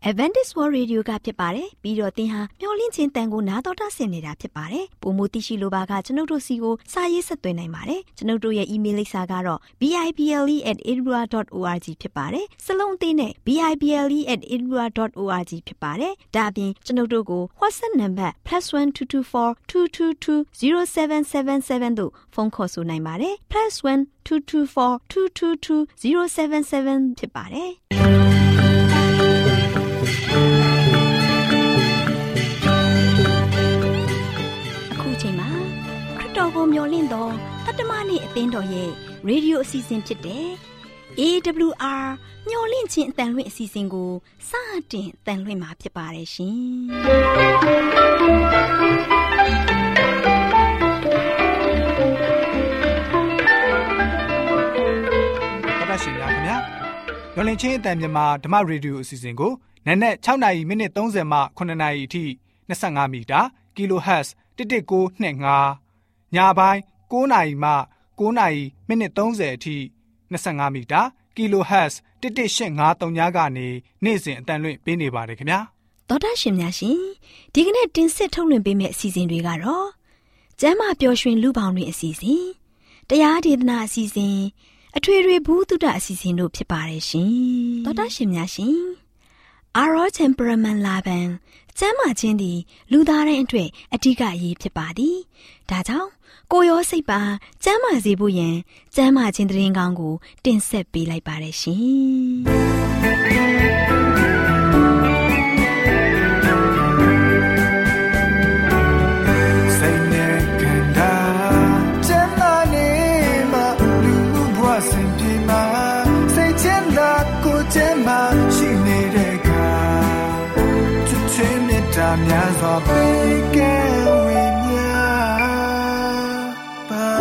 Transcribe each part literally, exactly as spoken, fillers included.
Adventist World Radio ကဖြစ်ပါတယ်ပြီးတော့သင်ဟာမျော်လင့်ခြင်းတန်ကိုနားတော်တာဆင်နေတာဖြစ်ပါတယ်ပုံမသိရှိလိုပါကကျွန်ုပ်တို့စီကိုစာရေးဆက်သွင်းနိုင်ပါတယ်ကျွန်ုပ်တို့ရဲ့ email လိပ်စာကတော့ b i b l e at a w r dot org ဖြစ်ပါတယ်စလုံးအသေးနဲ့ b i b l e at a w r dot org ဖြစ်ပါတယ်ဒါအပြင်ကျွန်ုပ်တို့ကို WhatsApp နံပါတ် plus one two two four two two two zero seven seven seven တို့ဖုန်းခေါ်ဆိုနိုင်ပါတယ် plus one two two four two two two zero seven seven ဖြစ်ပါတယ်တော်ကိုမျော်လင့်သောတတ္တမနေ့အသင်းတော်ရဲ့ရေဒီယိုအစီအစဉ်ဖြစ်တဲ့ A W R မျော်လင့်ခြင်းအတန်လွင့်အစီအစဉ်ကိုစတင်တန်လွင့်မှာဖြစ်ပါတယ်ရှင်တော်တော်ရှင်များခင်ဗျာမျော်လင့်ခြင်းအတန်မြန်မာဓမ္မရေဒီယိုအစီအစဉ်ကိုနက်နက်၆နာရီမိနစ်၃၀မှ၇နာရီအထိ၂၅မီတာကီလိုဟတ်ဇ်တစ်တစ်ကိုနှစ်၅ညပိုင်း၉နာရီမှ၉နာရီမိနစ်၃၀အထိ၂၅မီတာကီလိုဟတ်ဇ်တစ်တစ်ရှစ်၅၃ညကနေနေ့စဉ်အတန်လွင့်ပေးနေပါတယ်ခင်ဗျာသောတာရှင်များရှင်ဒီကနေ့တင်ဆက်ထုတ်လွှင့်ပေးမယ့်အစီအစဉ်တွေကတော့ကျမ်းမာပျော်ရွှင်လူပေါင်းတွင်အစီအစဉ်တရားဒေသနာအစီအစဉ်အထွေထွေဘုဒ္ဓအစီအစဉ်တို့ဖြစ်ပါတယ်ရှင်သောတာရှင်များရှင်Our temperament လာပန်ကျမ်းမာခြင်းသည်လူသားတိုင်းအတွက်အဓိကအရေးဖြစ်ပါသည်ဒါကြောင့်ကိုယ်ရောစိတ်ပါကျမ်းမာစေဖို့ယင်ကျမ်းမာခြင်းသတင်းကောင်းကိုတင်ဆက်ပေးလိုက်ပါတယ်ရှင်စိတ်နဲ့ကံတာကျမ်းမာနေမှာလူမှုဘဝစဉ်ပြေမှာစိတ်ချမ်းသာကိုယ်ကျမ်းမာရှိနေတဲ့တာများစွာပေးကဲဝိညာပါ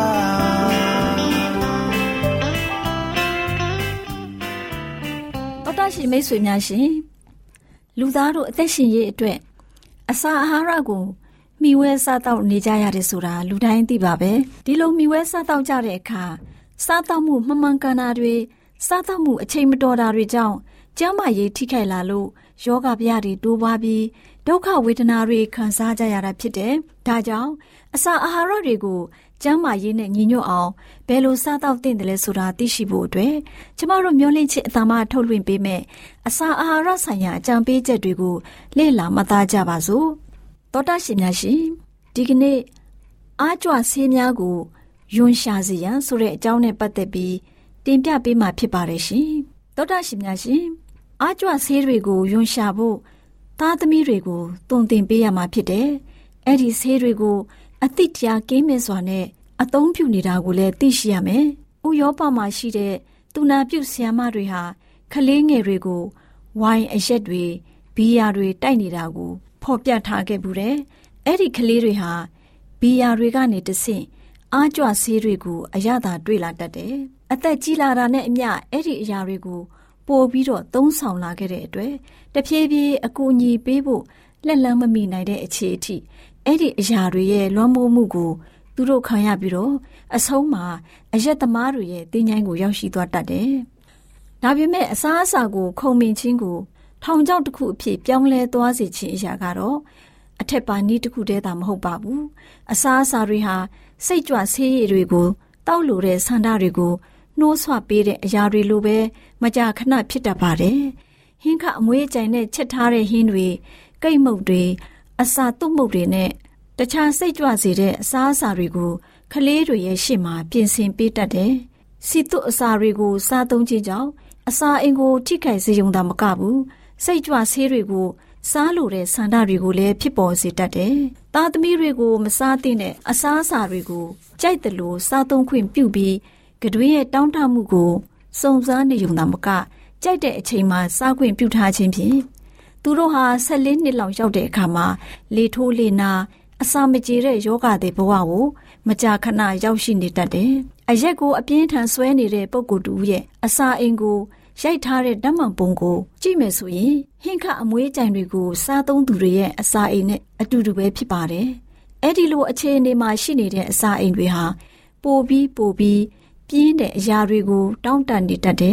တော်တော်ရှိမိတ်ဆွေများရှင်လူသားတို့အသက်ရှင်ရေးအတွက်အစာအာဟာရကိုမျှဝဲစားတောက်နေကြရတယ်ဆိုတာလူတိုင်းသိပါပဲဒီလိုမျှဝဲစားတောက်ကြတဲ့အခါစားတောက်မှုမှန်မှန်ကန်တာတွေစားတောက်မှုအချိန်မတော်တာတွေကြောင့်ကျန်းမာရေးထိခိုက်လာလို့ယောဂဗျာတွေတိုးပွားပြီးဒုက္ခဝေဒနာတွေခံစားကြရတာဖြစ်တယ်။ဒါကြောင့်အစာအာဟာရတွေကိုကျန်းမာရေးနဲ့ညီညွတ်အောင်ဘယ်လိုစားသောက်သင့်တယ်လဲဆိုတာသိရှိဖို့အတွက်ကျမတို့မျှဝင့်ခြင်းအတမထုတ်လွှင့်ပေးမယ်အစာအာဟာရဆိုင်ရာအကြံပေးချက်တွေကိုလေ့လာမှတ်သားကြပါစို့။သောတာရှင်များရှင်ဒီကနေ့အားကြွဆေးများကိုယွန်ရှာစေရန်ဆိုတဲ့အကြောင်းနဲ့ပတ်သက်ပြီးတင်ပြပေးမှာဖြစ်ပါတယ်ရှင်။သောတာရှင်များရှင်အားကြွဆေးတွေကိုယွန်ရှာဖို့သားသမီးတွေကိုတုံသင်ပေးရမှာဖြစ်တယ်။အဲ့ဒီဆေးတွေကိုအသိတရားကင်းမဲ့စွာနဲ့အသုံးပြုနေတာကိုလည်းသိရှိရမယ်။ဥရောပမှာရှိတဲ့သူနာပြုဆရာမတွေဟာကလေးငယ်တွေကိုဝိုင်းအရက်တွေဘီယာတွေတိုက်နေတာကိုဖော်ပြထားခဲ့ဘူးတယ်။အဲ့ဒီကလေးတွေဟာဘီယာတွေကနေတဆင့်အားကြွဆေးတွေကိုအရသာတွေ့လာတတ်တယ်။အသက်ကြီးလာတာနဲ့အမျှအဲ့ဒီအရာတွေကိုပို့ပြီးတော့သုံးဆောင်လာခဲ့တဲ့အတွက်တဖြည်းဖြည်းအကူအညီပေးဖို့လက်လန်းမမိနိုင်တဲ့အခြေအထိအဲ့ဒီအရာတွေရဲ့လွှမ်းမိုးမှုကိုသူတို့ခံရပြီးတော့အဆုံးမှာအရက်သမားတွေရဲ့တင်းချိုင်းကိုရောက်ရှိသွားတတ်တယ်။ဒါပေမဲ့အစားအစာကိုခုံမင်ခြင်းကိုထောင်ချောက်တစ်ခုအဖြစ်ပြောင်းလဲသွားစေခြင်းအရာကတော့အထက်ပါနည်းတစ်ခုတည်းသာမဟုတ်ပါဘူး။အစားအစာတွေဟာစိတ်ကြွဆေးရည်တွေကိုတောက်လိုတဲ့ဆန္ဒတွေကိုနှိုးဆွပေးတဲ့အရာတွေလိုပဲမကြာခဏဖြစ်တတ်ပါတယ်။ဟင်းခအမွေးအကြိုင်နဲ့ချက်ထားတဲ့ဟင်းတွေကိတ်မုတ်တွေအစာတုပ်မုတ်တွေနဲ့တခြားစိတ်ကြွစေတဲ့အစားအစာတွေကိုကလေးတွေရဲ့ရှေ့မှာပြင်ဆင်ပေးတတ်တယ်။စီတုအစာတွေကိုစားသုံးခြင်းကြောင့်အစာအိမ်ကိုထိခိုက်စေုံသာမကဘူးစိတ်ကြွဆေးတွေကိုစားလိုတဲ့ဆန္ဒတွေကိုလည်းဖြစ်ပေါ်စေတတ်တယ်။သားသမီးတွေကိုမစားသင့်တဲ့အစားအစာတွေကိုကြိုက်တယ်လို့စားသုံးခွင့်ပြုပြီးကတွင်းရဲ့တောင်းတမှုကိုစုံစမ်းနေုံသာမကကြိုက်တဲ့အချိန်မှာစားခွင့်ပြုထားခြင်းဖြင့်သူတို့ဟာ၁၄နှစ်လောက်ရောက်တဲ့အခါမှာလေထိုးလေနာအစာမကြေတဲ့ယောဂတဲ့ဘဝကိုမကြာခဏရောက်ရှိနေတတ်တယ်။အရက်ကိုအပြင်းထန်ဆွဲနေတဲ့ပုဂ္ဂိုလ်တူရဲ့အစာအိမ်ကိုရိုက်ထားတဲ့ဓာတ်မှန်ပုံကိုကြည့်မယ်ဆိုရင်ဟင်းခအမွေးကြိုင်တွေကိုစားသုံးသူတွေရဲ့အစာအိမ်နဲ့အတူတူပဲဖြစ်ပါတယ်။အဲ့ဒီလိုအခြေအနေမှာရှိနေတဲ့အစာအိမ်တွေဟာပိုပြီးပိုပြီးပြင်းတဲ့အရာတွေကိုတောင်းတနေတတ်တယ်။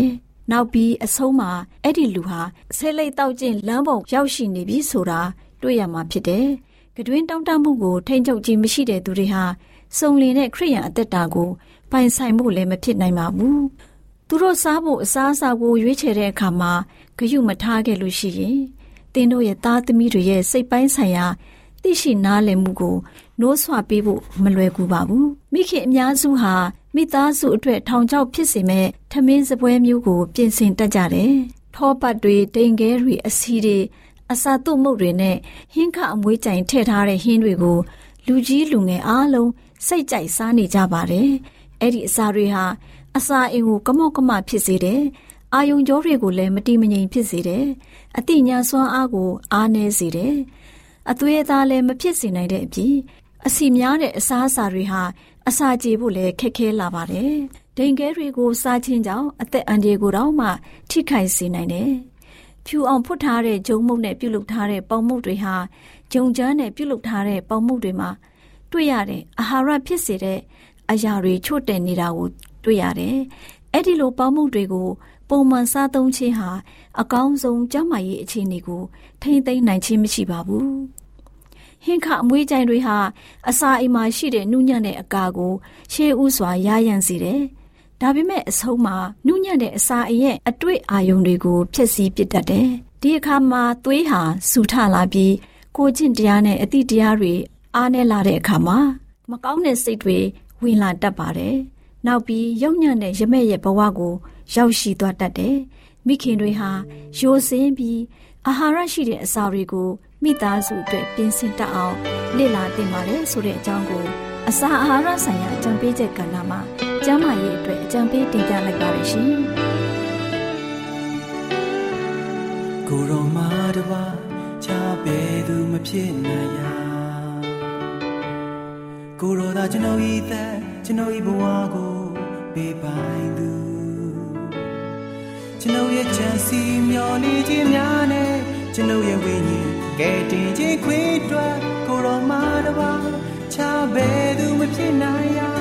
နောက်ပြီးအဆုံးမှာအဲ့ဒီလူဟာဆဲလိတ်တောက်ကျင့်လမ်းပေါ်ရောက်ရှိနေပြီဆိုတာတွေ့ရမှာဖြစ်တယ်။ကတွင်တောင်းတမှုကိုထိန်းချုပ်ခြင်းမရှိတဲ့သူတွေဟာစုံလင်တဲ့ခရိယံအသက်တာကိုပိုင်ဆိုင်ဖို့လည်းမဖြစ်နိုင်ပါဘူး။သူတို့စားဖို့အစားအစာကိုရွေးချယ်တဲ့အခါမှာဂရုမထားခဲ့လို့ရှိရင်သင်တို့ရဲ့သားသမီးတွေရဲ့စိတ်ပိုင်းဆိုင်ရာသိရှိနားလည်မှုကိုနိုးဆွပေးဖို့မလွယ်ကူပါဘူး။မိခင်အများစုဟာမိသားစုအတွက်ထောင်ချောက်ဖြစ်စေမဲ့ထမင်းစပွဲမျိုးကိုပြင်ဆင်တတ်ကြတယ်။ထောပတ်တွေတိမ်ခဲတွေအစီတွေအစာသွတ်မုတ်တွေနဲ့ဟင်းခအမွေးကြိုင်ထည့်ထားတဲ့ဟင်းတွေကိုလူကြီးလူငယ်အားလုံးစိတ်ကြိုက်စားနေကြပါတယ်။အဲ့ဒီအစာတွေဟာအစာအိမ်ကိုကမော့ကမဖြစ်စေတယ်။အာယုံကြောတွေကိုလည်းမတိမငြိမ်ဖြစ်စေတယ်။အတိညာစွမ်းအားကိုအားနည်းစေတယ်။အသွေးအသားလည်းမဖြစ်စေနိုင်တဲ့အပြင်အစီများတဲ့အစားအစာတွေဟာအစာကြေဖို့လည်းခက်ခဲလာပါတယ်။ဒိန်ခဲတွေကိုစားခြင်းကြောင့်အသက်အန္တရာယ်ကိုတော့မှထိခိုက်စေနိုင်တယ်။ဖြူအောင်ဖွတ်ထားတဲ့ဂျုံမုတ်နဲ့ပြုတ်လုထားတဲ့ပေါင်မုတ်တွေဟာဂျုံချမ်းနဲ့ပြုတ်လုထားတဲ့ပေါင်မုတ်တွေမှာတွေ့ရတဲ့အာဟာရဖြစ်စေတဲ့အရာတွေချို့တဲ့နေတာကိုတွေ့ရတယ်။အဲ့ဒီလိုပေါင်မုတ်တွေကိုပုံမှန်စားသုံးခြင်းဟာအကောင်းဆုံးကျန်းမာရေးအခြေအနေကိုထိန်းသိမ်းနိုင်ခြင်းမရှိပါဘူး။ဟင်းခအမွေးကြိုင်တွေဟာအစာအိမ်မှာရှိတဲ့နုညံ့တဲ့အကာကိုရှေးဥစွာရရန်စေတယ်။ဒါပေမဲ့အဆုံးမှာနုညံ့တဲ့အစာအိမ်ရဲ့အတွေ့အာရုံတွေကိုဖျက်ဆီးပစ်တတ်တယ်။ဒီအခါမှာသွေးဟာဆူထလာပြီးကိုယ်ကျင့်တရားနဲ့အတိတရားတွေအားနည်းလာတဲ့အခါမှာမကောင်းတဲ့စိတ်တွေဝင်လာတတ်ပါတယ်။နောက်ပြီးယုံညံ့တဲ့ရမဲ့ရဲ့ဘဝကိုရောက်ရှိသွားတတ်တယ်။မိခင်တွေဟာရိုစင်းပြီးအာဟာရရှိတဲ့အစာတွေကိုမိသားစုအတွက်ပြင်ဆင်တတ်အောင်လေ့လာသင်ပါတယ်ဆိုတဲ့အကြောင်းကိုအစာအာဟာရဆိုင်ရာအကြံပေးချက်ကဏ္ဍမှာကျန်းမာရေးအတွက်အကြံပေးတင်ပြလိုက်ပါရရှင်။ကိုရောမာတပါချပဲသူမဖြစ်နိုင်ရာကိုရောသာကျွန်တော်ဤသက်ကျွန်တော်ဤဘဝကိုပေးပိုင်သူကျွန်တော်ရဲ့ချမ်းစီမျောနေခြင်းများနဲ့ကျွန်တော်ရဲ့ဝိညာဉ်ကဲတင်ခြင်းခွေတွက်ကိုရောမာတပါချပဲသူမဖြစ်နိုင်ရာ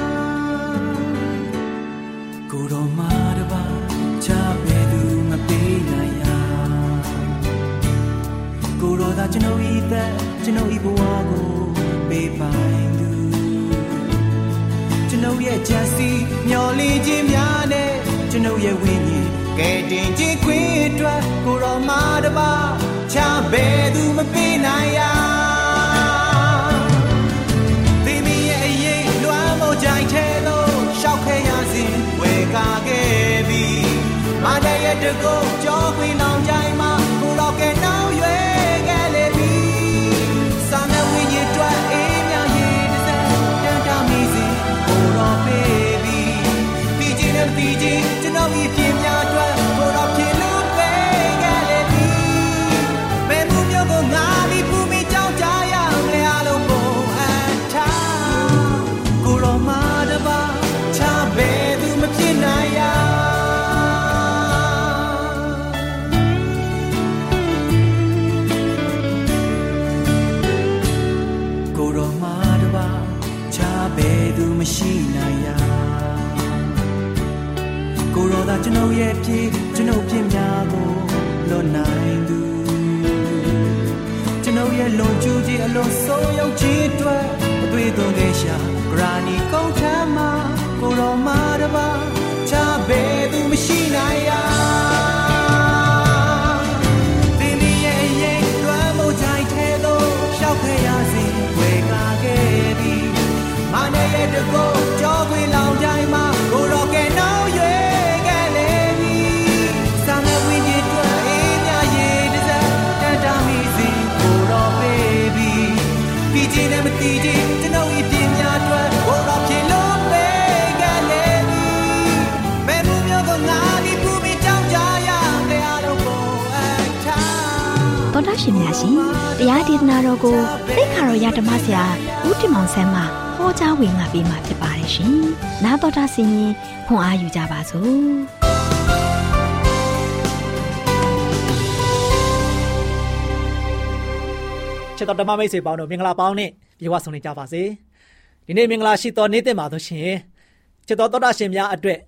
ကိုရောမာတပါချပဲသူမပေးနိုင်ရာကိုရောသာကျွန်တော်ဤသက်ကျွန်တော်ဤဘဝကိုပေးပိုင်သူကျွန်တော်ရဲ့ချမ်းစီမျောလင်းခြင်းများနဲ့ကျွန်တော်ရဲ့ဝိညာဉ်ကဲတင်ခြင်းခွေတွက်ကိုရောမာတပါချဘယ်သူမပေးနိုင်ရာဒီမီရဲ့အရေးလွမ်းမို့ကြိုင်ထဲလို့ရှောက်ခဲရစဉ်ဝေကာခဲ့ပြီမတဲ့ရဲ့တကုတ်ကြောခွေလောင်ကြိုင်မှာကိုတော့ကဲနှောင်းရွယ်ခဲ့လေပြီစာနဲ့ဝိညာဉ်တွက်အေးမြရေးတစ်စက်တန်တာမီစီကိုတော့ပေးပြီပြီးချင်းနဲ့ပြီးချင်းကျွန်တော်ဤပြင်းများတွက်ကိုတော့ဖြစ်လို့ပေးခဲ့လေပြီဘယ်မှုမျိုးကိုငါဒီပူမီကြောက်ကြရလေအလုံးကိုအထားကိုတော့မာတပါချဘယ်သူမဖြစ်နိုင်ရာကိုတော့မာတပါချဘယ်သူမရှိနိုင်ရာကိုရောသာကျွန်တော်ရဲ့ပြေကျွန်တော်ပြင်းများကိုလွတ်နိုင်သူကျွန်တော်ရဲ့လုံကျူးခြင်းအလုံးစုံရောက်ခြင်းအတွက်အသွေးသွန်ခဲ့ရှာဂရာနီကုန်းထမ်းမှာကိုရောမာတပါချဘယ်သူမရှိနိုင်ရာဒီမီရဲ့ရဲ့လွမ်းမို့ကြိုင်ထဲလို့ရှောက်ခဲ့ရစဉ်ဝေကာခဲ့သည်မနဲ့ရဲ့တကုတ်ကြောခွေလောင်ကြိုင်မှာကိုရောကဲနှောင်းရွယ်ဒီချင်းနဲ့မတီးချင်းကျွန်တော်ဤပြင်းများအတွက်ဘောတော့ဖြစ်လို့ပေးခဲ့လေပြီဘယ်မှုမျိုးကိုငါဒီပူမီကြောက်ကြရတဲ့အားလုံးကိုအထားတော်တာရှင်များရှင်တရားဒေသနာတော်ကိုသိခါတော်ရဓမ္မဆရာဦးတင်မောင်ဆန်းမှဟောကြားဝင်ငါပေးมาဖြစ်ပါတယ်ရှင်နားတော်တာဆင်ရင်ခွန်အားယူကြပါစို့ချစ်တော်ဓမ္မမိတ်ဆွေပေါင်းတို့မင်္ဂလာပေါင်းနဲ့ပြေဝဆုံနေကြပါစေဒီနေ့မင်္ဂလာရှိသောနေ့တင်ပါလို့ရှင်ချစ်တော်သောတာရှင်များအတွက်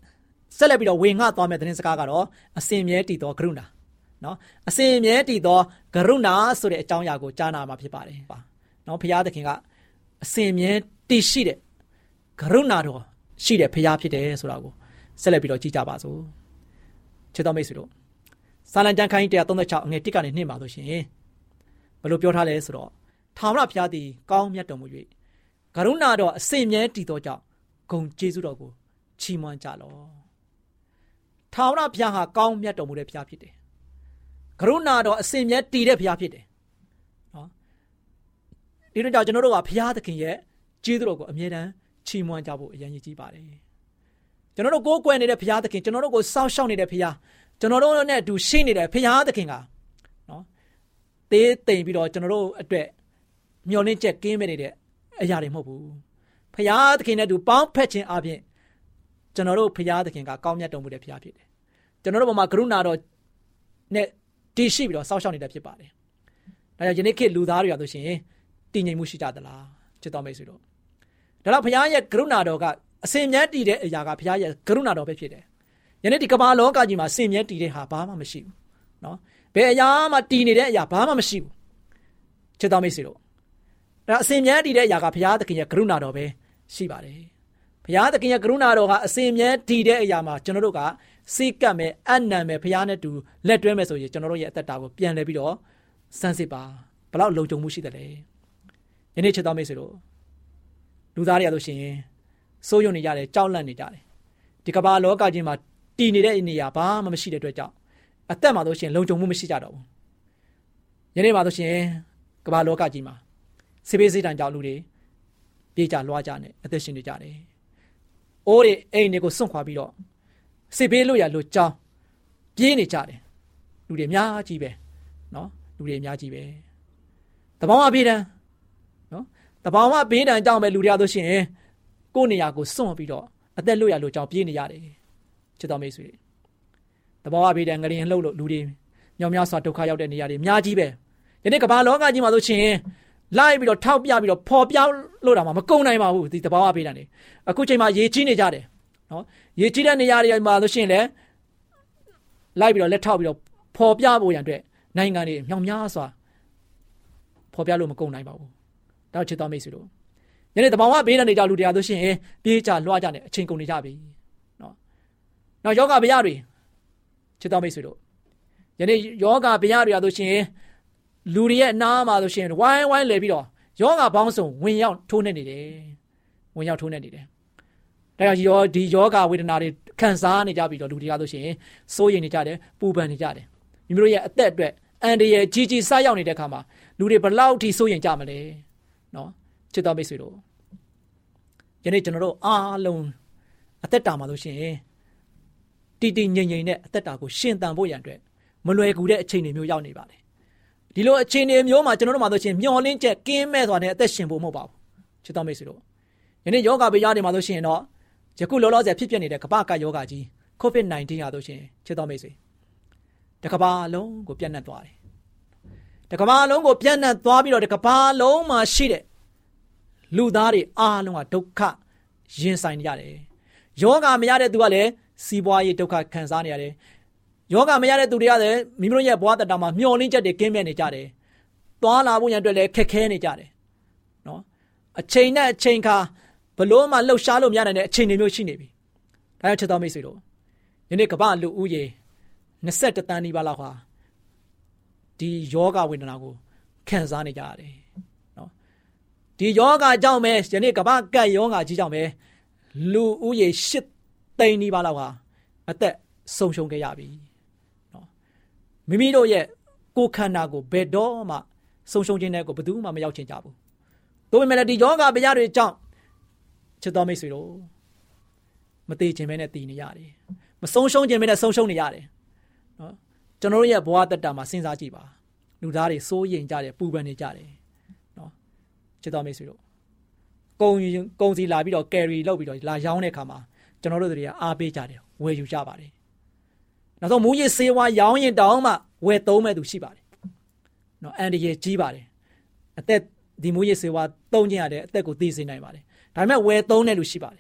ဆက်လက်ပြီးတော့ဝေငှသွားမယ့်သတင်းစကားကတော့အစဉ်မြဲတည်သောကရုဏာနော်အစဉ်မြဲတည်သောကရုဏာဆိုတဲ့အကြောင်းအရာကိုကြားနာမှာဖြစ်ပါတယ်နော်ဘုရားသခင်ကအစဉ်မြဲတည်ရှိတဲ့ကရုဏာတော်ရှိတဲ့ဘုရားဖြစ်တယ်ဆိုတာကိုဆက်လက်ပြီးတော့ကြည့်ကြပါစို့ချစ်တော်မိတ်ဆွေတို့စာလံကျမ်းခန်းကြီးone thirty-sixအငယ်oneကနေtwoမှာဆိုရှင်ဘယ်လိုပြောထားလဲဆိုတော့ထာဝရဘုရားသည်ကောင်းမြတ်တော်မူ၍ကရုဏာတော်အစဉ်မြဲတည်သောကြောင့်ဂုဏ်ကျေးဇူးတော်ကိုချီးမွမ်းကြလော့ထာဝရဘုရားဟာကောင်းမြတ်တော်မူတဲ့ဘုရားဖြစ်တယ်ကရုဏာတော်အစဉ်မြဲတည်တဲ့ဘုရားဖြစ်တယ်နော်ဒီတော့ကြောင့်ကျွန်တော်တို့ကဘုရားသခင်ရဲ့ကျေးဇူးတော်ကိုအမြဲတမ်းချီးမွမ်းကြဖို့အရင်ကြီးပါတယ်ကျွန်တော်တို့ကိုးကွယ်နေတဲ့ဘုရားသခင်ကျွန်တော်တို့ကိုစောင့်ရှောက်နေတဲ့ဘုရားကျွန်တော်တို့နဲ့အတူရှိနေတဲ့ဘုရားသခင်ကနော်သေးသိမ်ပြီးတော့ကျွန်တော်တို့အတွက်မျှော်လင့်ချက်ကင်းမဲ့နေတဲ့အရာတွေမဟုတ်ဘူးဘုရားသခင်နဲ့အတူပေါင်းဖက်ခြင်းအပြင်ကျွန်တော်တို့ဘုရားသခင်ကကောင်းမြတ်တော်မူတဲ့ဘုရားဖြစ်တယ်ကျွန်တော်တို့ဘုံမှာကရုဏာတော်နဲ့တည်ရှိပြီးတော့စောင့်ရှောက်နေတာဖြစ်ပါတယ်ဒါကြောင့်ယနေ့ခေတ်လူသားတွေရဆိုရှင်တည်ငြိမ်မှုရှိကြသလားချစ်တော်မိတ်ဆွေတို့ဒါတော့ဘုရားရဲ့ကရုဏာတော်ကအစဉ်မြဲတည်တဲ့အရာကဘုရားရဲ့ကရုဏာတော်ပဲဖြစ်တယ်ယနေ့ဒီကမ္ဘာလောကကြီးမှာအစဉ်မြဲတည်တဲ့ဟာဘာမှမရှိဘူးနော်ဘယ်အရာမှတည်နေတဲ့အရာဘာမှမရှိဘူးချစ်တော်မိတ်ဆွေတို့ဒါအစဉ်မြဲတည်တဲ့အရာကဘုရားသခင်ရဲ့ကရုဏာတော်ပဲရှိပါတယ်ဘုရားသခင်ရဲ့ကရုဏာတော်ကအစဉ်မြဲတည်တဲ့အရာမှာကျွန်တော်တို့ကစိတ်ကပ်မယ်အနံ့မယ်ဘုရားနဲ့တူလက်တွဲမယ်ဆိုရင်ကျွန်တော်တို့ရဲ့အသက်တာကိုပြန်လဲပြီးတော့စမ်းစစ်ပါဘလောက်လုံခြုံမှုရှိတယ်လဲယနေ့ချစ်တော်မိတ်ဆွေတို့လူသားတွေရလို့ရှိရင်စိုးရုံနေကြတယ်ကြောက်လန့်နေကြတယ်ဒီကမ္ဘာလောကကြီးမှာတည်နေတဲ့နေရာဘာမှမရှိတဲ့အတွက်ကြောင့်အသက်မှာလို့ရှိရင်လုံခြုံမှုမရှိကြတော့ဘူးယနေ့မှာလို့ရှိရင်ကမ္ဘာလောကကြီးမှာဆေးပေးစိတ်တန်ကြောင့်လူတွေပြေးကြလွှားကြနဲ့အသက်ရှင်နေကြတယ်အိုးတွေအိမ်တွေကိုစွန့်ခွာပြီးတော့ဆေးပေးလို့ရလို့ကြောင်းပြေးနေကြတယ်လူတွေအများကြီးပဲနော်လူတွေအများကြီးပဲတဘောင်အဘေးတန်းနော်တဘောင်အဘေးတန်းကြောင့်ပဲလူတွေရလို့ရှိရင်ကိုယ့်နေရာကိုစွန့်ပြီးတော့အသက်လို့ရလို့ကြောင်းပြေးနေရတယ်ချစ်တော်မိတ်ဆွေတဘောအဘေးတန်ငရင်လှုပ်လို့လူတွေမြောင်များစွာဒုက္ခရောက်တဲ့နေရာတွေအများကြီးပဲယနေ့ကမ္ဘာလောကကြီးမှာဆိုရှင်လိုက်ပြီးတော့ထောက်ပြပြီးတော့ပေါ်ပြောင်းလို့တာမှမကုန်နိုင်ပါဘူးဒီတဘောအဘေးတန်တွေအခုချိန်မှာရေကြီးနေကြတယ်နော်ရေကြီးတဲ့နေရာတွေမှာဆိုရှင်လည်းလိုက်ပြီးတော့လက်ထောက်ပြီးတော့ပေါ်ပြဖို့ရန်အတွက်နိုင်ငံတွေမြောင်များစွာပေါ်ပြလို့မကုန်နိုင်ပါဘူးတော့ချစ်တော်မိတ်ဆွေတို့ယနေ့တဘောအဘေးတန်တွေကြောင့်လူတွေအားဆိုရှင်ပြေးကြလွှားကြနဲ့အချိန်ကုန်နေကြပြီနော်နောက်ယောဂဗျာတွေချစ်တော်မိတ်ဆွေတို့ယနေ့ယောဂဗျာတွေအားဆိုရှင်လူတွေရဲ့အနားမှာဆိုရှင်ဝိုင်းဝိုင်းလဲပြီးတော့ယောဂပေါင်းစုံဝင်ရောက်ထိုးနေနေတယ်ဝင်ရောက်ထိုးနေနေတယ်ဒါကြောင့်ယောဒီယောဂဝေဒနာတွေခံစားနေကြပြီးတော့လူတွေအားဆိုရှင်စိုးရိမ်နေကြတယ်ပူပန်နေကြတယ်မိမိတို့ရဲ့အသက်အတွက်အန္တရာယ်ကြီးကြီးစားရောက်နေတဲ့အခါမှာလူတွေဘလောက်ထိစိုးရိမ်ကြမလဲနော်ချစ်တော်မိတ်ဆွေတို့ယနေ့ကျွန်တော်တို့အားလုံးအသက်တာမှာဆိုရှင်တည်တည်ငြိမ်ငြိမ်နဲ့အသက်တာကိုရှင်သန်ဖို့ရန်အတွက်မလွယ်ကူတဲ့အခြေအနေမျိုးရောက်နေပါတယ်ဒီလိုအခြေအနေမျိုးမှာကျွန်တော်တို့မှာဆိုရှင်မျောလင်းချက်ကင်းမဲ့စွာနဲ့အသက်ရှင်ဖို့မဟုတ်ပါဘူးချစ်တော်မိတ်ဆွေတို့ယနေ့ယောဂဗျာတွေမှာဆိုရှင်တော့ယခုလောလောဆယ်ဖြစ်ပျက်နေတဲ့ကမ္ဘာကယောဂကြီး ကိုဗစ်-nineteen ရာဆိုရှင်ချစ်တော်မိတ်ဆွေတကမ္ဘာလုံးကိုပြန့်နှံ့သွားတယ်တကမ္ဘာလုံးကိုပြန့်နှံ့သွားပြီးတော့တကမ္ဘာလုံးမှာရှိတဲ့လူသားတွေအားလုံးကဒုက္ခရင်ဆိုင်နေရတယ်ယောဂမရတဲ့သူကလည်းစီးပွားရေးဒုက္ခခံစားနေရတယ်ယောဂမရတဲ့သူတွေကလည်းမိမိတို့ရဲ့ဘဝတတမှာမျောလင်းချက်တွေကင်းမဲ့နေကြတယ်သွားလာဖို့ရန်အတွက်လည်းခက်ခဲနေကြတယ်နော်အချိန်နဲ့အချိန်ခါဘလို့မှလှုပ်ရှားလို့မရနိုင်တဲ့အချိန်တွေမျိုးရှိနေပြီဒါကြောင့်ချစ်တော်မိတ်ဆွေတို့ယနေ့ကမ္ဘာလူဦးရေtwenty-oneသန်းနီးပါးလောက်ဟာဒီယောဂဝေဒနာကိုခံစားနေကြရတယ်နော်ဒီယောဂကြောင့်ပဲယနေ့ကမ္ဘာကပ်ယောဂကြီးကြောင့်ပဲလူဦးရေeightသိန်းနီးပါးလောက်ဟာအသက်ဆုံးရှုံးခဲ့ရပြီနော်မိမိတို့ရဲ့ကိုယ်ခန္ဓာကိုဘယ်တော့မှဆုံးရှုံးခြင်းတဲ့ကိုဘယ်သူမှမရောက်ချင်ကြဘူးဒါပေမဲ့ဒီယောဂဗျာတွေကြောင့်ချစ်တော်မိတ်ဆွေတို့မသေးခြင်းပဲနဲ့တည်နေရတယ်မဆုံးရှုံးခြင်းပဲနဲ့ဆုံးရှုံးနေရတယ်နော်ကျွန်တော်တို့ရဲ့ဘဝတက်တာမှာစဉ်းစားကြည့်ပါလူသားတွေစိုးရိမ်ကြတယ်ပူပန်နေကြတယ်နော်ချစ်တော်မိတ်ဆွေတို့ကုံကုံစီလာပြီးတော့ကယ်ရီလောက်ပြီးတော့လာရောင်းတဲ့အခါမှာကျွန်တော်တို့တွေကအားပေးကြတယ်ဝယ်ယူကြပါတယ်နောက်ဆုံးမူရည်စေဝါရောင်းရင်တောင်းမှဝယ်သုံးမဲ့သူရှိပါတယ်နော်အန်ဒီရဲ့ကြီးပါတယ်အသက်ဒီမူရည်စေဝါသုံးခြင်းရတဲ့အသက်ကိုသိစေနိုင်ပါတယ်ဒါပေမဲ့ဝယ်သုံးတဲ့လူရှိပါတယ်ဒါ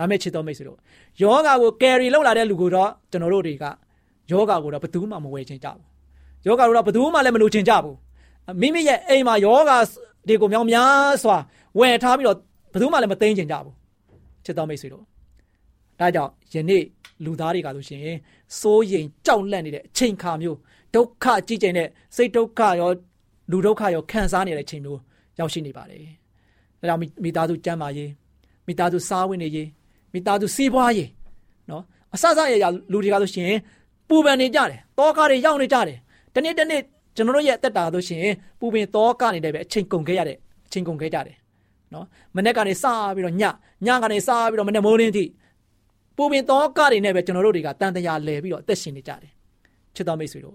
ဒါမဲ့ချစ်တော်မိတ်ဆွေတို့ယောဂကိုကယ်ရီလောက်လာတဲ့လူကိုတော့ကျွန်တော်တို့တွေကယောဂကိုတော့ဘယ်သူမှမဝယ်ချင်ကြဘူးယောဂကိုတော့ဘယ်သူမှလည်းမလိုချင်ကြဘူးမိမိရဲ့အိမ်မှာယောဂတွေကိုမြောင်များစွာဝယ်ထားပြီးတော့ဘယ်သူမှလည်းမသိမ်းချင်ကြဘူးချစ်တော်မိတ်ဆွေတို့ဒါကြောင့်ယနေ့လူသားတွေကဆိုရှင်စိုးရိမ်ကြောက်လန့်နေတဲ့အချိန်ခါမျိုးဒုက္ခကြီးကျယ်တဲ့စိတ်ဒုက္ခရောလူဒုက္ခရောခံစားနေတဲ့အချိန်မျိုးရောက်ရှိနေပါတယ်ဒါကြောင့်မိသားစုကျန်းမာရေးမိသားစုစားဝတ်နေရေးမိသားစုစီးပွားရေးနော်အစစရရလူတွေကဆိုရှင်ပူပန်နေကြတယ်တောကားတွေရောက်နေကြတယ်တနေ့တနေ့ကျွန်တော်တို့ရဲ့အသက်တာဆိုရှင်ပူပင်တောကားနေတဲ့ပဲအချိန်ကုန်ခဲ့ရတဲ့အချိန်ကုန်ခဲ့ကြတယ်နော်မနေ့ကနေစပြီးတော့ညညကနေစပြီးတော့မနေ့မိုးလင်းထိပူပင်တောကားတွေနဲ့ပဲကျွန်တော်တို့တွေကတန်တရားလဲပြီးတော့အသက်ရှင်နေကြတယ်ချစ်တော်မိတ်ဆွေတို့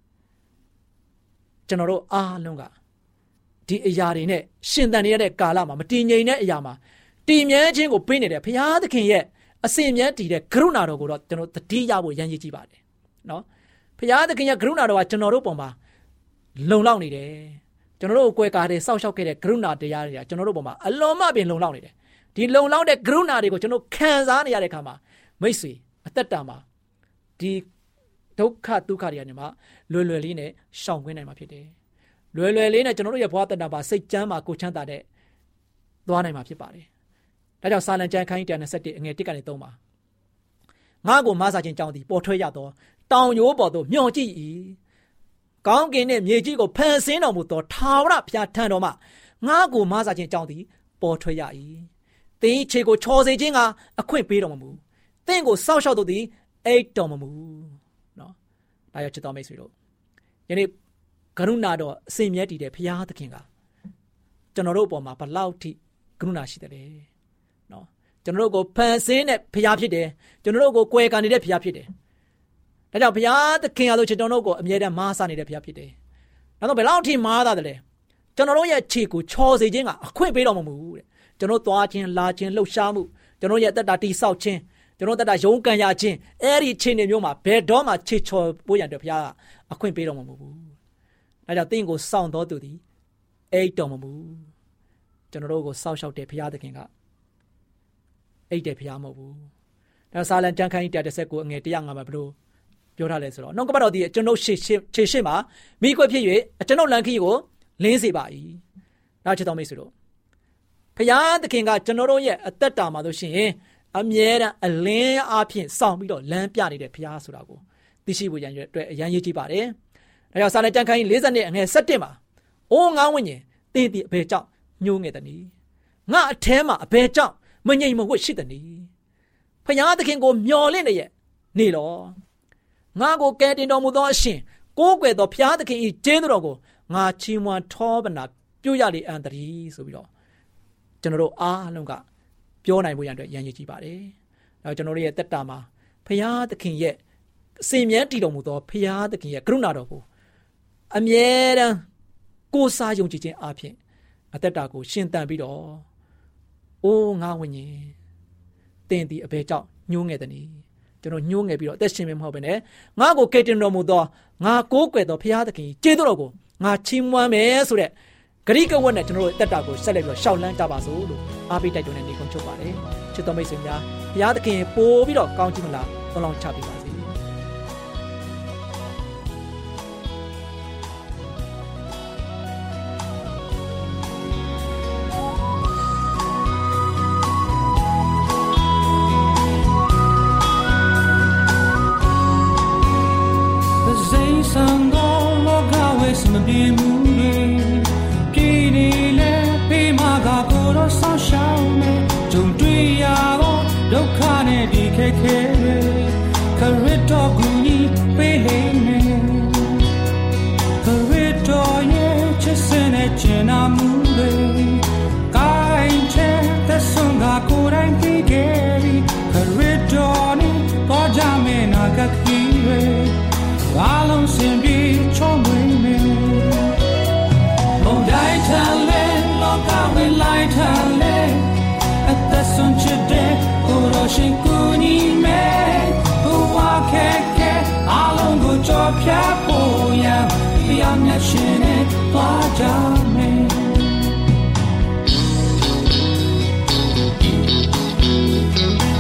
ကျွန်တော်တို့အားလုံးကဒီအရာတွေနဲ့ရှင်သန်နေရတဲ့ကာလမှာမတည်ငြိမ်တဲ့အရာမှာတည်မြဲခြင်းကိုပေးနေတဲ့ဘုရားသခင်ရဲ့အစဉ်မြဲတည်တဲ့ကရုဏာတော်ကိုတော့ကျွန်တော်သတိရဖို့ရန်ရည်ကြည့်ပါတယ်နော်ဘုရားသခင်ရဲ့ကရုဏာတော်ကကျွန်တော်တို့ပုံမှာလုံလောက်နေတယ်ကျွန်တော်တို့ကိုယ်ကားတဲ့စောက်ရှောက်ခဲ့တဲ့ကရုဏာတရားတွေကကျွန်တော်တို့ပုံမှာအလွန်မှပင်လုံလောက်နေတယ်ဒီလုံလောက်တဲ့ကရုဏာတွေကိုကျွန်တော်ခံစားနေရတဲ့အခါမှာမိတ်ဆွေအသက်တာမှာဒီဒုက္ခဒုက္ခတွေကနေမှလွယ်လွယ်လေးနဲ့ရှောင်ကွင်းနိုင်မှာဖြစ်တယ်လွယ်လွယ်လေးနဲ့ကျွန်တော်တို့ရဲ့ဘဝတဏ္ဍာမှာစိတ်ချမ်းမှာကိုချမ်းသာတဲ့သွားနိုင်မှာဖြစ်ပါတယ်ဒါကြောင့်စာလံကျမ်းခန်းကြီးone twenty-oneအငယ်oneကနေthreeမှာငါ့ကိုမဆာခြင်းကြောင့်ဒီပေါ်ထွက်ရသောတောင်ရိုးပေါ်သို့မျှော်ကြည့်၏ကောင်းကင်နှင့်မြေကြီးကိုဖန်ဆင်းတော်မူသောထာဝရဘုရားထံတော်မှငါ့ကိုမဆာခြင်းကြောင့်ဒီပေါ်ထွက်ရ၏သင်ခြေကိုချော်စေခြင်းကအခွင့်ပေးတော်မမူသင်ကိုစောက်ရှောက်တော်သည်အိတ်တော်မမူနော်ဒါကြောင့်ချစ်တော်မိတ်ဆွေတို့ယနေ့ကရုဏာတော်အစဉ်မြဲတည်တဲ့ဘုရားသခင်ကကျွန်တော်တို့အပေါ်မှာဘလောက်ထိကရုဏာရှိတယ်လေနော်ကျွန်တော်တို့ကိုဖန်ဆင်းတဲ့ဘုရားဖြစ်တယ်ကျွန်တော်တို့ကိုကွယ်ကန်နေတဲ့ဘုရားဖြစ်တယ်ဒါကြောင့်ဘုရားသခင်အားလို့ကျွန်တော်တို့ကိုအမြဲတမ်းမားဆနေတဲ့ဘုရားဖြစ်တယ်နောက်တော့ဘယ်လောက်ထိမားတာလဲကျွန်တော်တို့ရဲ့ခြေကိုချော်စေခြင်းကအခွင့်ပေးတော်မမူတဲ့ကျွန်တော်သွားခြင်းလာခြင်းလှုပ်ရှားမှုကျွန်တော်ရဲ့အသက်တာတိဆောက်ခြင်းကျွန်တော်တက်တာရုံးကန်ရခြင်းအဲ့ဒီခြေနေမျိုးမှာဘယ်တော့မှခြေချော်ပိုးရတဲ့ဘုရားကအခွင့်ပေးတော်မမူဘူးဒါကြောင့်သင်ကိုစောင့်တော်သူသည်အိတ်တော်မမူကျွန်တော်တို့ကိုစောင့်ရှောက်တဲ့ဘုရားသခင်ကအိတ်တဲ့ဘုရားမဟုတ်ဘူးဒါစာလံကျမ်းခန်းကြီးone thirty-nineအငယ်one oh fiveမှာဘယ်လိုပြောထားလဲဆိုတော့နှုတ်ကပတ်တော်သည်ကျွန်ုပ်ရှေ့ခြေရှေ့မှာမိကွက်ဖြစ်၍ကျွန်ုပ်လမ်းခီးကိုလင်းစေပါ၏နောက်ချစ်တော်မိတ်ဆွေတို့ဘုရားသခင်ကကျွန်တော်တို့ရဲ့အသက်တာမှာဆိုရှင်အမြဲတမ်းအလင်းအားဖြင့်စောင့်ပြီးတော့လမ်းပြနေတဲ့ဘုရားဆိုတာကိုသိရှိဖို့ရန်အတွက်အရန်ရည်ကြည့်ပါတယ်ဒါကြောင့်စာလံကျမ်းခန်းကြီးfortyအငယ်seventeenမှာအိုးငါဝိညာဉ်သင်သည်အဘယ်ကြောင့်ညှိုးငယ်သနည်းငါအထဲမှာအဘယ်ကြောင့်မငြိမ်မဝှက်ရှိသနည်းဘုရားသခင်ကိုမျှော်လင့်နေရဲ့နေလောငါကိုကယ်တင်တော်မူသောအရှင်ကိုးကွယ်သောဘုရားသခင်၏ကျေးဇူးတော်ကိုငါချီးမွမ်းထောပနာပြုရလေအံ့တည်းဆိုပြီးတော့ကျွန်တော်တို့အားလုံးကပြောနိုင်ဖို့ရန်အတွက်ရန်ရည်ကြည့်ပါတယ်။နောက်ကျွန်တော်တို့ရဲ့တက်တာမှာဘုရားသခင်ရဲ့အစဉ်မြဲတည်တော်မူသောဘုရားသခင်ရဲ့ကရုဏာတော်ကိုအမြဲတမ်းကိုးစားယုံကြည်ခြင်းအပြင်အသက်တာကိုရှင်သန်ပြီးတော့အိုးငါဝိညာဉ်သင်သည်အဘယ်ကြောင့်ညှိုးငယ်သနည်းကျွန်တော်ညှိုးငယ်ပြီးတော့အသက်ရှင်မမဟုတ်ဘဲနဲ့ငါကိုကယ်တင်တော်မူသောငါကိုးကွယ်သောဘုရားသခင်ကျေးဇူးတော်ကိုငါချီးမွမ်းမယ်ဆိုတဲ့ဂရိကဝတ်နဲ့ကျွန်တော်တို့တက်တာကိုဆက်လက်ပြီးတော့ရှောက်လန်းကြပါစို့လို့အားပေးတိုက်တွန်းနေနေကုန်ချုပ်ပါတယ်ချစ်တော်မိတ်ဆွေများဘုရားသခင်ပို့ပြီးတော့ကောင်းချီးမလားတောင်းလောင်းချပေးပါစေရှင်ကိုညီမဲဘဝခဲခဲအလုံးကိုကြော်ဖြတ်ဖို့ရန်ဘုရားမြတ်ရှင်နဲ့သွားကြမယ်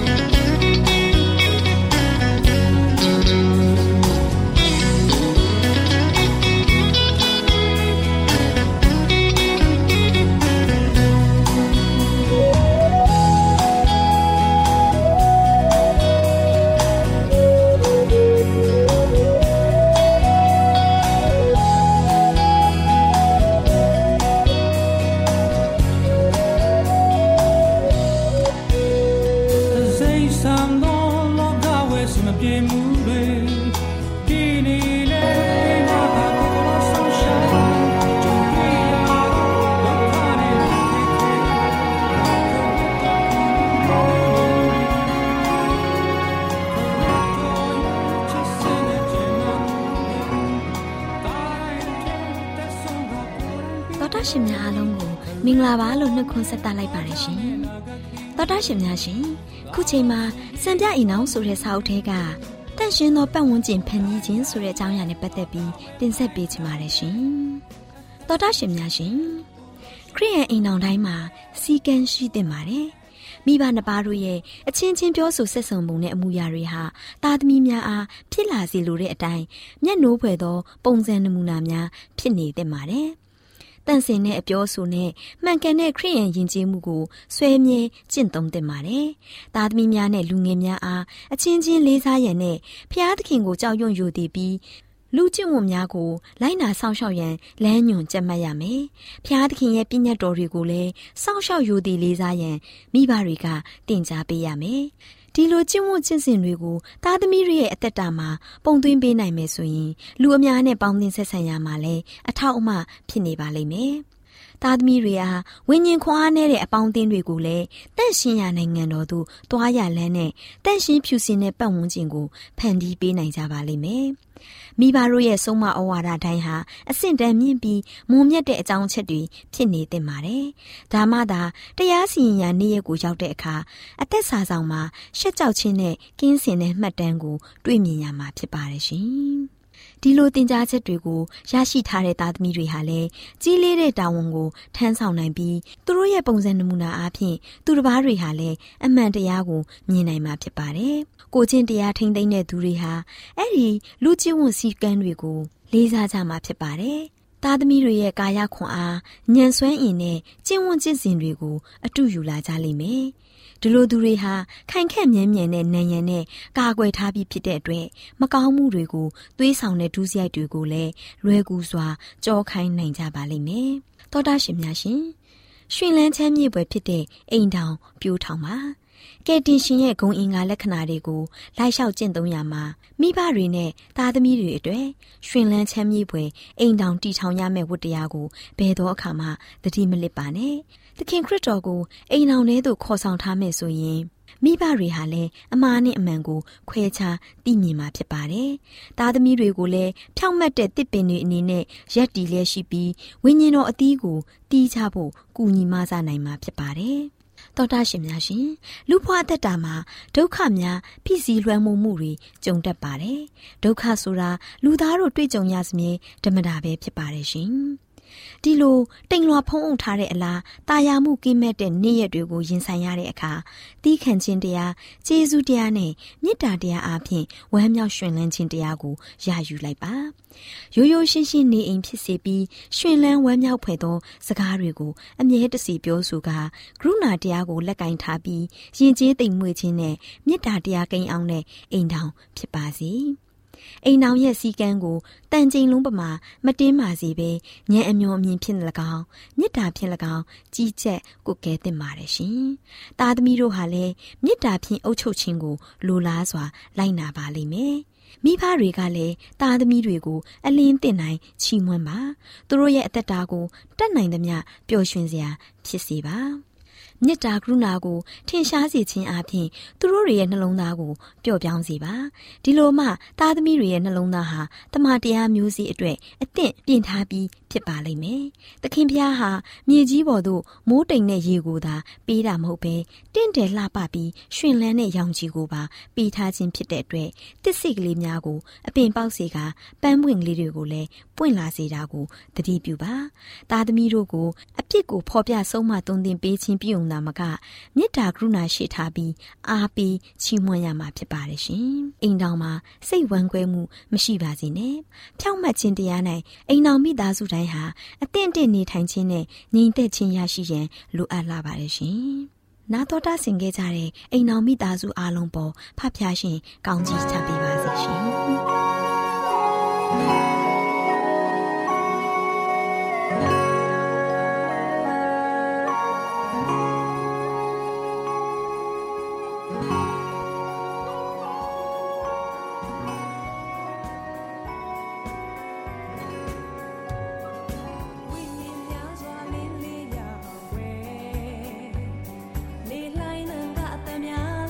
တော်တာရှင်များအားလုံးကိုမင်္ဂလာပါလို့နှုတ်ခွန်းဆက်သလိုက်ပါရရှင်တော်တာရှင်များရှင်ခုချိန်မှာစံပြအိမ်အောင်ဆိုတဲ့စာအုပ်ထဲကတန့်ရှင်းသောပတ်ဝန်းကျင်ဖန်တီးခြင်းဆိုတဲ့အကြောင်းအရာနဲ့ပတ်သက်ပြီးတင်ဆက်ပေးချင်ပါတယ်ရှင်တော်တာရှင်များရှင်ခရစ်ယာန်အိမ်အောင်တိုင်းမှာစီကံရှိသင့်ပါတယ်မိဘနှစ်ပါးတို့ရဲ့အချင်းချင်းပြောဆိုဆက်ဆံပုံနဲ့အမှုရာတွေဟာသားသမီးများအားဖြစ်လာစေလိုတဲ့အတိုင်းမျက်နှိုးဖွယ်သောပုံစံနမူနာများဖြစ်နေသင့်ပါတယ်။တန်ဆင်တဲ့အပြောဆိုနဲ့မှန်ကန်တဲ့ခရစ်ယာန်ယဉ်ကျေးမှုကိုဆွဲမြဲကျင့်သုံးသင့်ပါတယ်။သားသမီးများနဲ့လူငယ်များအားအချင်းချင်းလေးစားရန်နဲ့ဖျားသခင်ကိုကြောက်ရွံ့ယိုသည်ပြီးလူကျင့်ဝတ်များကိုလိုက်နာစောင့်ရှောက်ရန်လမ်းညွှန်ကြက်မှတ်ရမယ်။ဖျားသခင်ရဲ့ပြည့်ညတ်တော်တွေကိုလည်းစောင့်ရှောက်ယိုသည်လေးစားရန်မိဘတွေကတင်ကြားပေးရမယ်။ဒီလိုကျင့်ဝတ်ကျင့်စဉ်တွေကိုသားသမီးတွေရဲ့အသက်တာမှာပုံသွင်းပေးနိုင်မယ်ဆိုရင်လူအများနဲ့ပေါင်းသင်းဆက်ဆံရမှာလည်းအထောက်အမဖြစ်နေပါလိမ့်မယ်။သားသမီးတွေအားဝိညာဉ်ခွန်အားနည်းတဲ့အပေါင်းအသင်းတွေကိုလည်းတန့်ရှင်းရနိုင်ငံတော်သို့တွားရလန်းနဲ့တန့်ရှင်းဖြူစင်တဲ့ပတ်ဝန်းကျင်ကိုဖန်တီးပေးနိုင်ကြပါလိမ့်မယ်။မိဘတို့ရဲ့ဆုံးမဩဝါဒတိုင်းဟာအဆင့်တန်းမြင့်ပြီးမုံမြတ်တဲ့အကြောင်းအချက်တွေဖြစ်နေသင့်ပါတယ်။ဒါမှသာတရားစီရင်ရာနေ့ရက်ကိုရောက်တဲ့အခါအသက်စာဆောင်မှာရှက်ကြောက်ခြင်းနဲ့ကင်းစင်တဲ့မှတ်တမ်းကိုတွေ့မြင်ရမှာဖြစ်ပါတယ်ရှင်။ဒီလိုသင်ကြားချက်တွေကိုရရှိထားတဲ့သားသမီးတွေဟာလည်းကြီးလေးတဲ့တာဝန်ကိုထမ်းဆောင်နိုင်ပြီးသူတို့ရဲ့ပုံစံနမူနာအားဖြင့်သူတစ်ပါးတွေဟာလည်းအမှန်တရားကိုမြင်နိုင်မှာဖြစ်ပါတယ်။ကိုချင်းတရားထိမ့်သိမ့်တဲ့သူတွေဟာအဲ့ဒီလူကျင့်ဝတ်စည်းကမ်းတွေကိုလေးစားကြမှာဖြစ်ပါတယ်။သားသမီးတွေရဲ့ကာယခွန်အားဉာဏ်စွမ်းအင်နဲ့ကျင့်ဝတ်ကျင့်စဉ်တွေကိုအတူယူလာကြလိမ့်မယ်။ဒီလိုသူတွေဟာခိုင်ခန့်မြဲမြံတဲ့နံရံနဲ့ကာကွယ်ထားပြီးဖြစ်တဲ့အတွက်မကောင်းမှုတွေကိုသွေးဆောင်တဲ့ဒုစရိုက်တွေကိုလည်းလွယ်ကူစွာကြောခိုင်းနိုင်ကြပါလိမ့်မယ်။သောတာရှင်များရှင်ရှင်လန်းချမ်းမြေ့ပွဲဖြစ်တဲ့အိမ်ထောင်ပြိုးထောင်ပါကယ်တင်ရှင်ရဲ့ဂုဏ်အင်္ဂါလက္ခဏာတွေကိုလိုက်လျှောက်ကျင့်သုံးရမှာမိဘတွေနဲ့သားသမီးတွေအတွက်ရှင်လန်းချမ်းမြေ့ပွဲအိမ်ထောင်တည်ထောင်ရမယ့်ဝတ္တရားကိုဘယ်တော့အခါမှသတိမလစ်ပါနဲ့သခင်ခရစ်တော်ကိုအိမ်ထောင်ထဲသို့ခေါ်ဆောင်ထားမယ်ဆိုရင်မိဘတွေဟာလည်းအမှားနဲ့အမှန်ကိုခွဲခြားသိမြင်မှာဖြစ်ပါတယ်။သားသမီးတွေကိုလည်းဖြောင့်မတ်တဲ့တစ်ပင်တွေအနေနဲ့ရက်တီလဲရှိပြီးဝိညာဉ်တော်အသီးကိုတီးချဖို့ကူညီမဆနိုင်မှာဖြစ်ပါတယ်။တော်တာရှင်များရှင်လူဘဝအသက်တာမှာဒုက္ခများဖြစ်စီလွှမ်းမိုးမှုတွေကြုံတတ်ပါတယ်။ဒုက္ခဆိုတာလူသားတို့တွေ့ကြုံရစမြဲဓမ္မတာပဲဖြစ်ပါတယ်ရှင်။ဒီလိုတိမ်လွှာဖုံးအုပ်ထားတဲ့အလားတာယာမှုကင်းမဲ့တဲ့နေ့ရက်တွေကိုရင်ဆိုင်ရတဲ့အခါသီးခံခြင်းတရားကျေးဇူးတရားနဲ့မေတ္တာတရားအပြင်ဝမ်းမြောက်ရွှင်လန်းခြင်းတရားကိုရယူလိုက်ပါရိုးရိုးရှင်းရှင်းနေအိမ်ဖြစ်စေပြီးရွှင်လန်းဝမ်းမြောက်ဖွယ်သောစကားတွေကိုအမြဲတစေပြောဆိုကာကရုဏာတရားကိုလက်ကင်ထားပြီးယဉ်ကျေးသိမ်မွေ့ခြင်းနဲ့မေတ္တာတရားကိန်းအောင်တဲ့အိမ်ထောင်ဖြစ်ပါစေအိမ်အောင်ရဲ့စီကံကိုတန်ကျိန်လုံးပမာမတင်းမာစေပဲဉာဏ်အမျောအမြင်ဖြင့်၎င်းမေတ္တာဖြင့်၎င်းကြီးကျက်ကိုကဲသင့်ပါတယ်ရှင်။သားသမီးတို့ဟာလည်းမေတ္တာဖြင့်အုပ်ချုပ်ခြင်းကိုလိုလားစွာလိုက်နာပါလိမ့်မယ်။မိဘတွေကလည်းသားသမီးတွေကိုအလင်းတင်နိုင်ချီးမွမ်းပါသူတို့ရဲ့အသက်တာကိုတတ်နိုင်သမျှပျော်ရွှင်စရာဖြစ်စေပါမေတ္တာကရုဏာကိုထင်ရှားစေခြင်းအပြင်သူတို့တွေရဲ့နှလုံးသားကိုပျော့ပြောင်းစေပါဒီလိုမှသားသမီးတွေရဲ့နှလုံးသားဟာတမန်တရားမျိုးစေ့အတွက်အသင့်ပြင်ထားပြီးဖြစ်ပါလိမ့်မယ်သခင်ဖျားဟာမြေကြီးပေါ်သို့မိုးတိမ်တဲ့ရေကိုသာပေးတာမဟုတ်ပဲတင့်တယ်လှပပြီးရှင်လန်းတဲ့ရောင်ခြည်ကိုပါပေးထားခြင်းဖြစ်တဲ့အတွက်တစ်စိတ်ကလေးများကိုအပင်ပေါက်စေကပန်းပွင့်ကလေးတွေကိုလည်းပွင့်လာစေတာကိုသတိပြုပါသားသမီးတို့ကိုအပြစ်ကိုဖော်ပြဆုံးမသွန်သင်ပေးခြင်းပြုံနာမကမေတ္တာကရုဏာရှိထားပြီးအားပေးချီးမွမ်းရမှာဖြစ်ပါတယ်ရှင်။အိမ်တော်မှာစိတ်ဝမ်းကွဲမှုမရှိပါစေနဲ့။ဖြောင့်မတ်ခြင်းတရား၌အိမ်တော်မိသားစုတိုင်းဟာအသင့်တင့်နေထိုင်ခြင်းနဲ့ငြိမ်သက်ခြင်းရရှိရန်လိုအပ်လာပါတယ်ရှင်။နာတော်တာဆင်ခဲ့ကြတဲ့အိမ်တော်မိသားစုအားလုံးပေါ်ဖဖျားရှင်ကောင်းကြီးချပေးပါစေရှင်။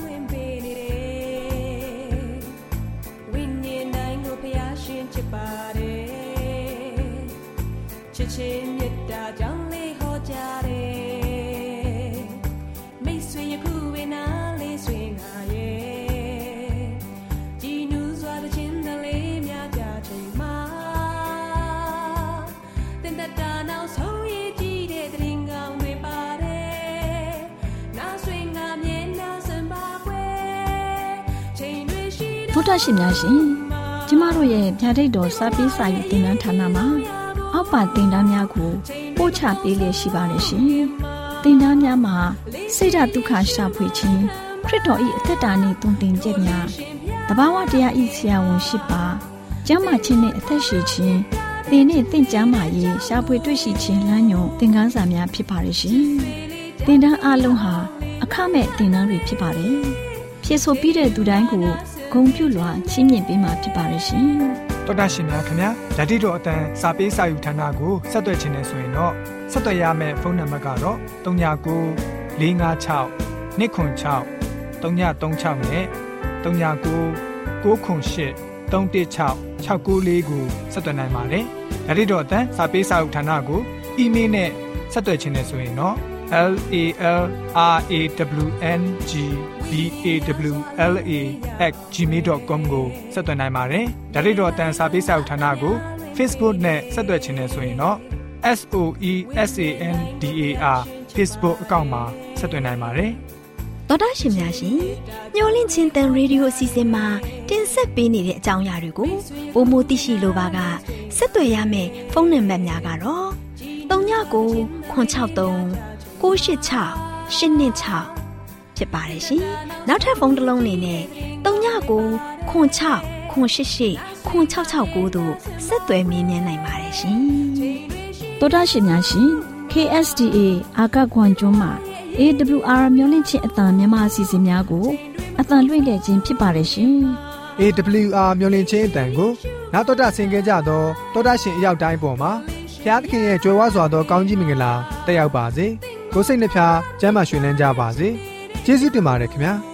Bye. ချစ်ချင်းမြတ်တာကြောင့်လေးဟောကြတယ်မိတ်ဆွေယခုဝေနာလေးဆွေငါရဲ့ကြည်နူးစွာတဲ့ချင်းတလေးများကြချိန်မှာတင်တတာနောက်ဆုံးရည်ကြည့်တဲ့တရင်ကောင်းတွေပါတယ်နားဆွေငါမြင်နာစံပါခွဲချိန်တွေရှိဗုဒ္ဓရှင်များရှင်ကျမတို့ရဲ့ဗျာဒိတ်တော်စာပေးစာယူသင်တန်းဌာနမှာအောက်ပါသင်တန်းများကိုပို့ချပေးလျက်ရှိပါတယ်ရှင်သင်တန်းများမှာစိတ်ဓာတ်ဒုက္ခရှာဖွေခြင်းခရစ်တော်၏အသက်တာနှင့်တုန်တင်ချက်များတဘာဝတရားဤဆရာဝန်ရှိပါကျမ်းမာခြင်းနှင့်အသက်ရှိခြင်းသင်နှင့်သင်ကျမ်းမာရေးရှာဖွေတွေ့ရှိခြင်းလမ်းညွန်သင်ခန်းစာများဖြစ်ပါရဲ့ရှင်သင်တန်းအလုံးဟာအခမဲ့သင်တန်းတွေဖြစ်ပါတယ်ဖြစ်ဆိုပြီးတဲ့သူတိုင်းကိုဂုဏ်ပြုလွှာချီးမြှင့်ပေးမှာဖြစ်ပါရဲ့ရှင်တော်တာရှင်များခင်ဗျာဓာတိတော်အတန်းစာပေးစာယူဌာနကိုဆက်သွယ်ခြင်းနဲ့ဆိုရင်တော့ဆက်သွယ်ရမယ့်ဖုန်းနံပါတ်ကတော့၃၉၉ ၄၅၆ ၂ခွန်၆ ၃၃၆နဲ့၃၉၉ ၉ခွန်၈ ၃၁၆ ၆၉၄ကိုဆက်သွင်းနိုင်ပါတယ်။ဒါ့အပြင်တော့အတန်းစာပေးစာအုပ်ဌာနကိုအီးမေးလ်နဲ့ဆက်သွယ်ခြင်းနဲ့ဆိုရင်တော့ l a l r a w n g b a w l a at gmail dot com ကိုဆက်သွင်းနိုင်ပါတယ်။ဒါ့အပြင်တော့အတန်းစာပေးစာအုပ်ဌာနကို Facebook နဲ့ဆက်သွယ်ခြင်းနဲ့ဆိုရင်တော့ S O E S A N D A R Facebook အကောင့်မှာဆက်သွင်းနိုင်ပါတယ်။တော်တာရှင်များရှင်ညှိုလင့်ချင်းတန်ရေဒီယိုအစီအစဉ်မှာတင်ဆက်ပေးနေတဲ့အကြောင်းအရာတွေကိုပိုမိုသိရှိလိုပါကဆက်သွယ်ရမယ့်ဖုန်းနံပါတ်များကတော့၃၉၉ ခွန်၆၃ ၉၈၆ ၈၂၆ဖြစ်ပါတယ်ရှင်။နောက်ထပ်ဖုန်းတစ်လုံးနေနဲ့၃၉၉ ခွန်၆ ခွန်၈၈ ခွန်၆၆၉တို့ဆက်သွယ်မြင်းမြန်းနိုင်ပါတယ်ရှင်။တော်တာရှင်များရှင် K S D A အာကခွန်ကျွန်းမှာ A W R မျိုးလင့်ချင်းအတန်မြန်မာအစီအစဉ်များကိုအတန်လွှင့်ခဲ့ခြင်းဖြစ်ပါတယ်ရှင်။ A W R မျိုးလင့်ချင်းအတန်ကိုနောက်တော်တာဆင်ကြကြတော့တော်တာရှင်အရောက်တိုင်းပေါ်မှာဘုရားသခင်ရဲ့ကြွယ်ဝစွာသောကောင်းကြီးမင်္ဂလာတက်ရောက်ပါစေ။ကိုယ်စိတ်နှဖျားကျမ်းမာရွှင်လန်းကြပါစေ။ကျေးဇူးတင်ပါတယ်ခင်ဗျာ။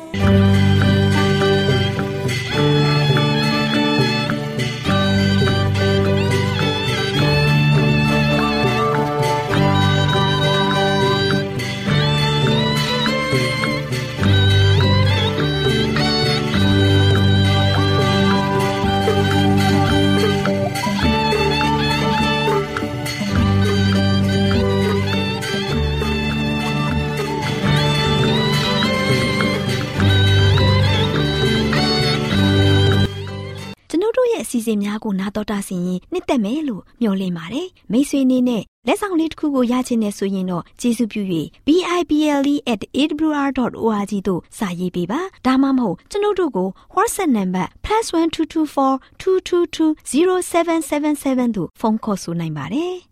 အစီအစဉ်များကိုနားတော်တာဆင်ရင်နှစ်သက်မယ်လို့မျှော်လင့်ပါတယ်မိတ်ဆွေအနေနဲ့လက်ဆောင်လေးတစ်ခုကိုရချင်နေဆိုရင်တော့ကျေးဇူးပြု၍ b i b l e at a w r dot org သို့စာရေးပေးပါဒါမှမဟုတ်ကျွန်တော်တို့ကို WhatsApp နံပါတ် plus one two two four two two two zero seven seven seven သို့ဖုန်းခေါ်ဆိုနိုင်ပါတယ်